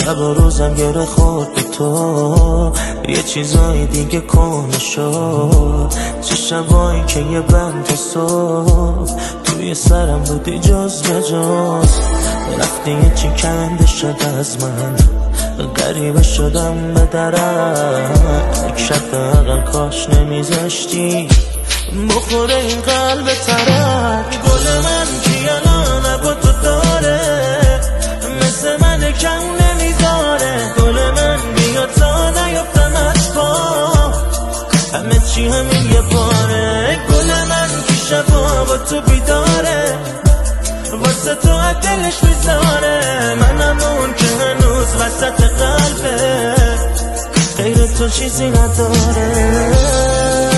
شب و روزم گره خورد به تو، یه چیزای دیگه کهنه شد. چه شبایی که یه بند تا صبح توی سرم بودی جز به جز. رفتی یه چی کنده شد از من، غریبه شدم به درک. شب عقل کاش نمیذاشتی بخوره این قلب ترک. گل من کی الان با تو داره، مثل من کم نمیداره. گل من بیا تا نیفتم از پا، همه چی همین یه باره. گل من کی شبا با تو بیداره، واسه تو دلش میذاره. منم اون که هنوز وسط قلبه غیر تو چیزی نداره.